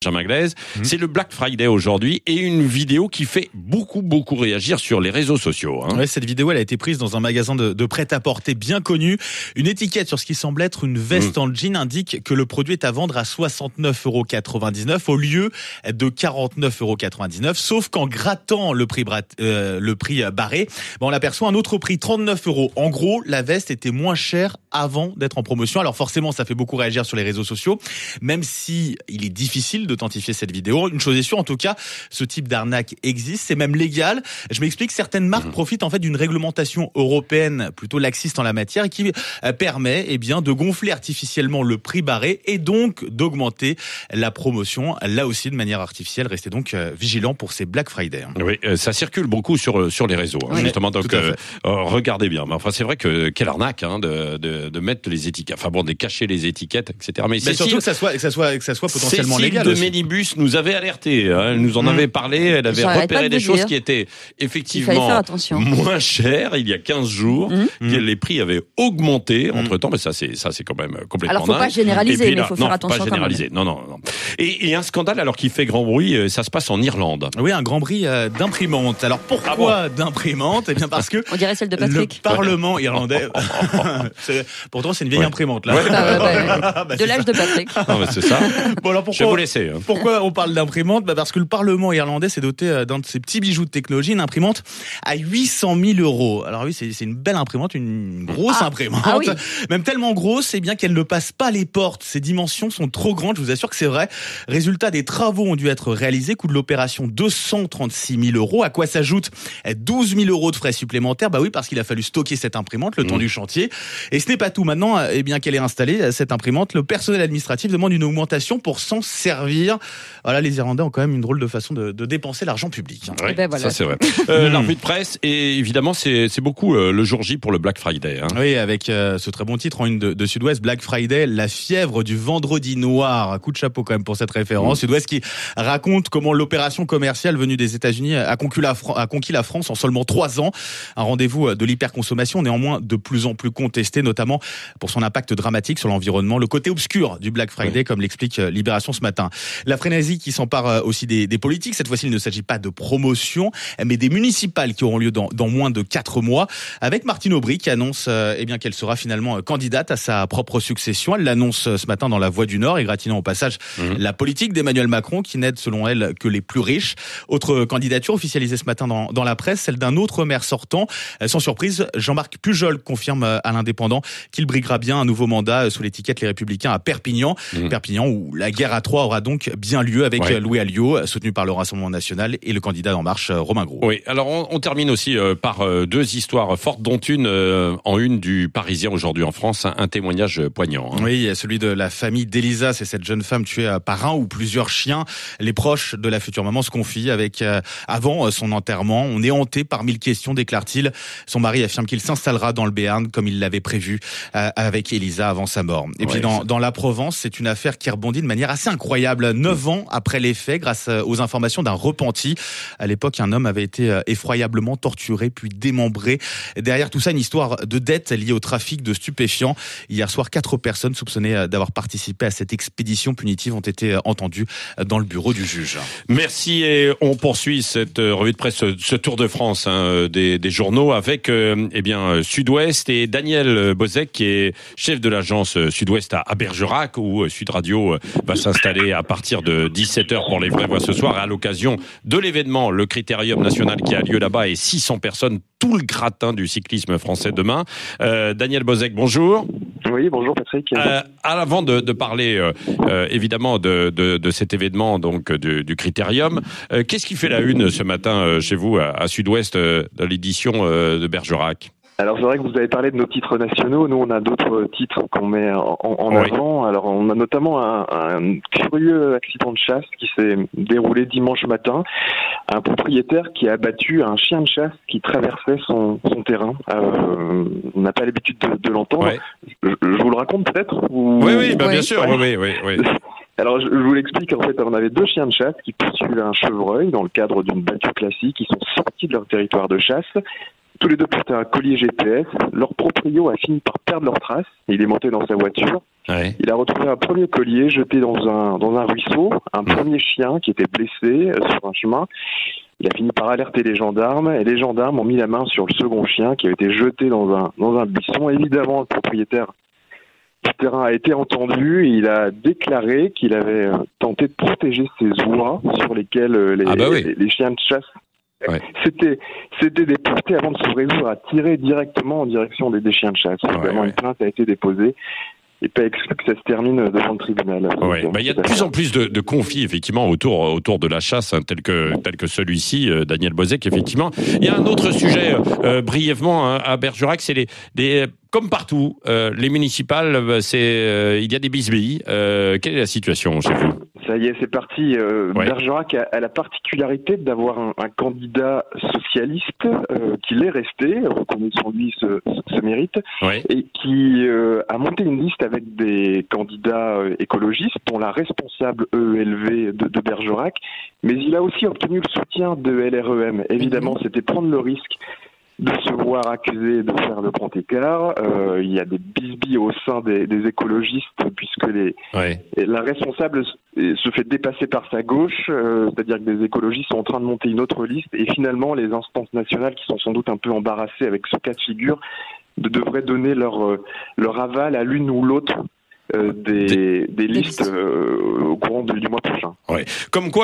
Benjamin Glaise. C'est le Black Friday aujourd'hui et une vidéo qui fait beaucoup réagir sur les réseaux sociaux. Ouais, cette vidéo, elle a été prise dans un magasin de prêt-à-porter bien connu. Une étiquette sur ce qui semble être une veste en jean indique que le produit est à vendre à 69,99 € au lieu de 49,99 €. Sauf qu'en grattant le prix barré, on aperçoit un autre prix, 39 €. En gros, la veste était moins chère avant d'être en promotion. Alors forcément, ça fait beaucoup réagir sur les réseaux sociaux, même si il est difficile d'authentifier cette vidéo. Une chose est sûre, en tout cas, ce type d'arnaque existe, c'est même légal. Je m'explique, certaines marques profitent en fait d'une réglementation européenne plutôt laxiste en la matière et qui permet de gonfler artificiellement le prix barré et donc d'augmenter la promotion, là aussi de manière artificielle. Restez donc vigilants pour ces Black Friday. Oui, ça circule beaucoup sur les réseaux, justement. Donc regardez bien. Mais enfin, c'est vrai que quelle arnaque de mettre les étiquettes, de cacher les étiquettes, etc. Mais surtout que ça soit potentiellement légal. Cécile de Mélibus nous avait alerté, elle nous en avait parlé, elle avait repéré des choses qui étaient effectivement moins chères il y a 15 jours, les prix avaient augmenté entre-temps, mais ça c'est quand même complètement dingue. Alors faut pas généraliser, mais il faut faire attention pas généraliser. Non. Et un scandale alors qui fait grand bruit, ça se passe en Irlande. Oui, un grand bruit d'imprimante. Alors pourquoi d'imprimante ? Eh bien parce que on dirait celle de Patrick. Le Parlement irlandais pourtant c'est une vieille imprimante là. De l'âge de Patrick. Non, mais c'est ça. Bon, alors je vais vous laisser. Pourquoi on parle d'imprimante ? Parce que le Parlement irlandais s'est doté d'un de ces petits bijoux de technologie, une imprimante à 800 000 €. Alors oui, c'est une belle imprimante, une grosse imprimante. Ah oui. Même tellement grosse, qu'elle ne passe pas les portes. Ses dimensions sont trop grandes, je vous assure que c'est vrai. Résultat, des travaux ont dû être réalisés. Coût de l'opération 236 000 €. À quoi s'ajoute 12 000 € de frais supplémentaires ? Oui, parce qu'il a fallu stocker cette imprimante le temps du chantier. Et ce n'est pas tout. Maintenant, qu'elle est installée, cette imprimante, le personnel administratif demande une augmentation pour s'en servir. Voilà, les Irlandais ont quand même une drôle de façon de dépenser l'argent public. Oui, ça c'est vrai. La revue de presse, et évidemment, c'est beaucoup le jour J pour le Black Friday. Oui, avec ce très bon titre en une de Sud-Ouest, Black Friday, la fièvre du vendredi noir. Coup de chapeau quand même pour cette référence. Sud-Ouest qui raconte comment l'opération commerciale venue des États-Unis a conquis la France en seulement 3 ans. Un rendez-vous de l'hyperconsommation, néanmoins de plus en plus contesté, notamment pour son impact dramatique sur l'environnement. Le côté obscur du Black Friday, comme l'explique Libération ce matin. La frénésie qui s'empare aussi des politiques. Cette fois-ci, il ne s'agit pas de promotion, mais des municipales qui auront lieu dans moins de 4 mois. Avec Martine Aubry qui annonce qu'elle sera finalement candidate à sa propre succession. Elle l'annonce ce matin dans La Voix du Nord, égratignant au passage la politique d'Emmanuel Macron qui n'aide selon elle que les plus riches. Autre candidature officialisée ce matin dans la presse, celle d'un autre maire sortant. Sans surprise, Jean-Marc Pujol confirme à l'Indépendant qu'il briguera bien un nouveau mandat sous l'étiquette Les Républicains à Perpignan. Perpignan où la guerre à 3 aura donc bien lieu avec Louis Alliot, soutenu par le Rassemblement National, et le candidat d'En Marche, Romain Gros. Oui, alors on termine aussi par 2 histoires fortes, dont une en une du Parisien aujourd'hui en France, un témoignage poignant. Oui, celui de la famille d'Elisa, c'est cette jeune femme tuée par un ou plusieurs chiens. Les proches de la future maman se confient avec avant son enterrement. On est hanté par 1000 questions, déclare-t-il. Son mari affirme qu'il s'installera dans le Béarn comme il l'avait prévu avec Elisa avant sa mort. Et puis dans la Provence, c'est une affaire qui rebondit de manière assez incroyable. 9 ans après les faits, grâce aux informations d'un repenti. À l'époque, un homme avait été effroyablement torturé puis démembré. Derrière tout ça, une histoire de dette liée au trafic de stupéfiants. Hier soir, 4 personnes soupçonnées d'avoir participé à cette expédition punitive ont été entendues dans le bureau du juge. Merci, et on poursuit cette revue de presse, ce tour de France des journaux avec Sud-Ouest et Daniel Bozek qui est chef de l'agence Sud-Ouest à Bergerac où Sud Radio va s'installer à partir de 17h pour les vraies voix ce soir, à l'occasion de l'événement, le Critérium national qui a lieu là-bas, et 600 personnes, tout le gratin du cyclisme français demain. Daniel Bozek, bonjour. Oui, bonjour Patrick. Avant de parler évidemment de cet événement donc du Critérium, qu'est-ce qui fait la une ce matin chez vous à Sud-Ouest de l'édition de Bergerac ? Alors c'est vrai que vous avez parlé de nos titres nationaux, nous on a d'autres titres qu'on met en avant. Alors on a notamment un curieux accident de chasse qui s'est déroulé dimanche matin. Un propriétaire qui a abattu un chien de chasse qui traversait son terrain. On n'a pas l'habitude de l'entendre. Ouais. Je vous le raconte peut-être Oui, bien sûr. Oui. Alors je vous l'explique, en fait on avait 2 chiens de chasse qui poursuivaient un chevreuil dans le cadre d'une battue classique. Ils sont sortis de leur territoire de chasse. Tous les deux portaient un collier GPS. Leur proprio a fini par perdre leurs traces. Il est monté dans sa voiture. Ouais. Il a retrouvé un premier collier jeté dans un ruisseau, un premier chien qui était blessé sur un chemin. Il a fini par alerter les gendarmes et les gendarmes ont mis la main sur le second chien qui avait été jeté dans un buisson. Évidemment, le propriétaire du terrain a été entendu et il a déclaré qu'il avait tenté de protéger ses oies sur lesquelles les chiens de chasse s'étaient déportés avant de se résoudre à tirer directement en direction des chiens de chasse. Évidemment, une plainte a été déposée. Et pas exclu que ça se termine devant le tribunal. Ouais. Il y a de plus en plus de conflits effectivement autour de la chasse, tel que celui-ci, Daniel Bozek, effectivement. Il y a un autre sujet brièvement à Bergerac, c'est les comme partout, les municipales, il y a des bisbilles. Quelle est la situation chez vous ? Ça y est, c'est parti. Bergerac a la particularité d'avoir un candidat socialiste qui l'est resté, reconnaissons lui ce mérite, et qui a monté une liste avec des candidats écologistes, dont la responsable EELV de Bergerac, mais il a aussi obtenu le soutien de LREM. Évidemment, c'était prendre le risque de se voir accusé de faire le grand écart. Il y a des bisbilles au sein des écologistes puisque la responsable se fait dépasser par sa gauche, c'est-à-dire que des écologistes sont en train de monter une autre liste et finalement les instances nationales qui sont sans doute un peu embarrassées avec ce cas de figure devraient donner leur aval à l'une ou l'autre des listes au courant du mois prochain. Ouais. Comme quoi,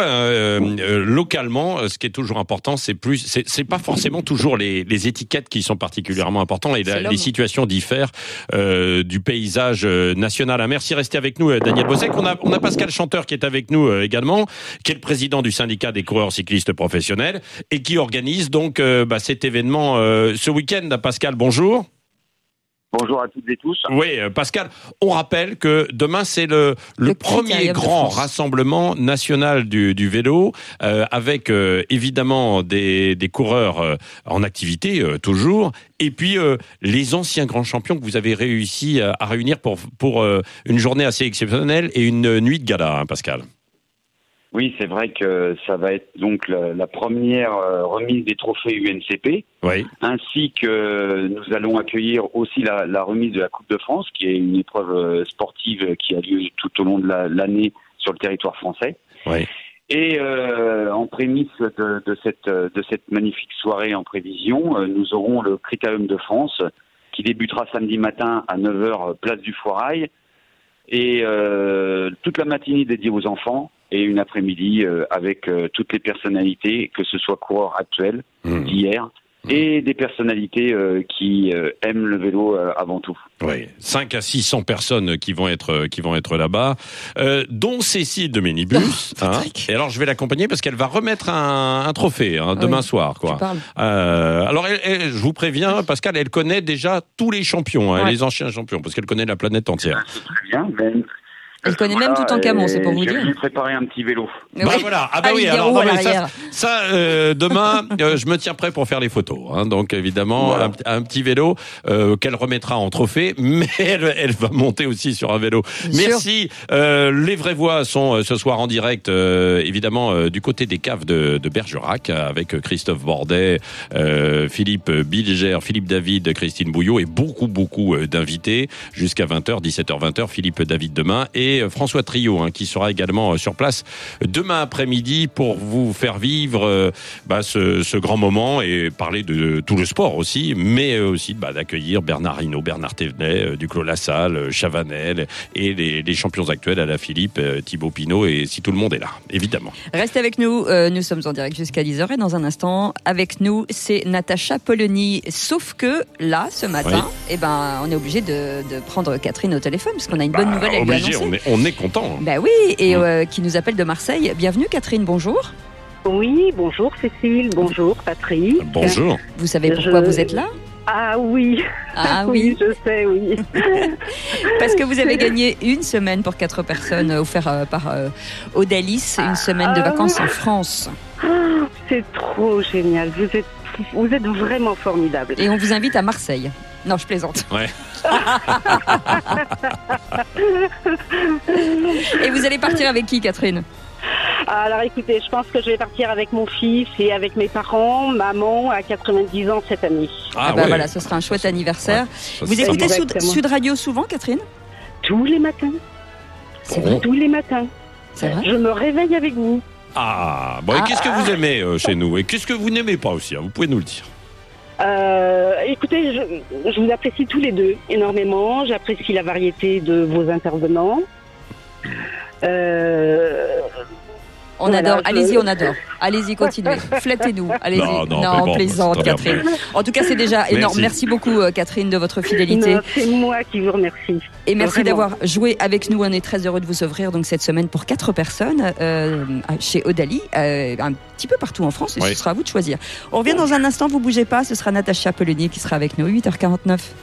localement, ce qui est toujours important, c'est pas forcément toujours les étiquettes qui sont particulièrement importantes et les situations diffèrent du paysage national. Merci, restez avec nous, Daniel Bozek. On a Pascal Chanteur qui est avec nous également, qui est le président du syndicat des coureurs cyclistes professionnels et qui organise donc cet événement ce week-end. Pascal, bonjour. Bonjour à toutes et tous. Oui, Pascal, on rappelle que demain c'est le premier grand rassemblement national du vélo, avec évidemment des coureurs en activité toujours, et puis les anciens grands champions que vous avez réussi à réunir pour une journée assez exceptionnelle et une nuit de gala, hein, Pascal. Oui, c'est vrai que ça va être donc la première remise des trophées UNCP, ainsi que nous allons accueillir aussi la remise de la Coupe de France, qui est une épreuve sportive qui a lieu tout au long de l'année sur le territoire français. Oui. Et en prémisse de cette magnifique soirée en prévision, nous aurons le Critérium de France qui débutera samedi matin à 9h, place du Foirail, et toute la matinée dédiée aux enfants. Et une après-midi avec toutes les personnalités, que ce soit coureurs actuels, d'hier, et des personnalités qui aiment le vélo avant tout. Oui, 5 à 600 personnes qui vont être là-bas, dont Cécile de Ménibus. Et alors je vais l'accompagner parce qu'elle va remettre un trophée demain soir, quoi. Alors je vous préviens, Pascal, elle connaît déjà tous les champions, les anciens champions, parce qu'elle connaît la planète entière. C'est très bien, mais... Elle connaît même tout en Camon, c'est pour vous dire. Je vais lui préparer un petit vélo. Voilà. Ah bah oui. Alors non, mais ça demain, je me tiens prêt pour faire les photos. Hein, donc évidemment, un petit vélo qu'elle remettra en trophée, mais elle va monter aussi sur un vélo. Merci. Les vraies voix sont ce soir en direct, évidemment, du côté des caves de Bergerac, avec Christophe Bordet, Philippe Bilger, Philippe David, Christine Bouillot et beaucoup d'invités jusqu'à 20h, 17h, Philippe David demain et François Trio, qui sera également sur place demain après-midi pour vous faire vivre ce grand moment et parler de tout le sport aussi, mais aussi d'accueillir Bernard Hinault, Bernard Thévenet, Duclos Lassalle, Chavanel et les champions actuels à la Philippe, Thibaut Pinot, et si tout le monde est là, évidemment. Restez avec nous, nous sommes en direct jusqu'à 10h et dans un instant, avec nous, c'est Natacha Polony. Sauf que là, ce matin, on est obligé de prendre Catherine au téléphone parce qu'on a une bonne nouvelle à lui annoncer. On est content. Oui, et qui nous appelle de Marseille. Bienvenue Catherine, bonjour. Oui, bonjour Cécile, bonjour Patrick. Bonjour. Vous savez pourquoi vous êtes là ? Ah oui. Oui, je sais, oui. Parce que vous avez gagné une semaine pour 4 personnes offert par Odalis, une semaine de vacances en France. C'est trop génial, vous êtes vraiment formidable. Et on vous invite à Marseille. Non, je plaisante. Ouais. Et vous allez partir avec qui, Catherine ? Alors écoutez, je pense que je vais partir avec mon fils et avec mes parents, maman à 90 ans cette année. Ah bah voilà, ce sera un chouette anniversaire. Ouais, Vous écoutez Exactement. Sud Radio souvent, Catherine? Tous les matins. C'est vrai. Tous les matins. C'est vrai. Je me réveille avec vous. Ah, bon, et qu'est-ce que vous aimez chez nous? Et qu'est-ce que vous n'aimez pas aussi, hein? Vous pouvez nous le dire. Écoutez, je vous apprécie tous les deux énormément. J'apprécie la variété de vos intervenants. On Voilà, adore. Allez-y, on adore. Allez-y, continuez. Flattez-nous. Allez-y. Non, on plaisante, très bien. Catherine. En tout cas, c'est déjà énorme. Merci beaucoup, Catherine, de votre fidélité. Non, c'est moi qui vous remercie. Et merci Vraiment. d'avoir joué avec nous. On est très heureux de vous offrir donc cette semaine pour 4 personnes chez Odali, un petit peu partout en France. Et Oui. ce sera à vous de choisir. On revient dans un instant. Vous bougez pas. Ce sera Natacha Polony qui sera avec nous. 8h49.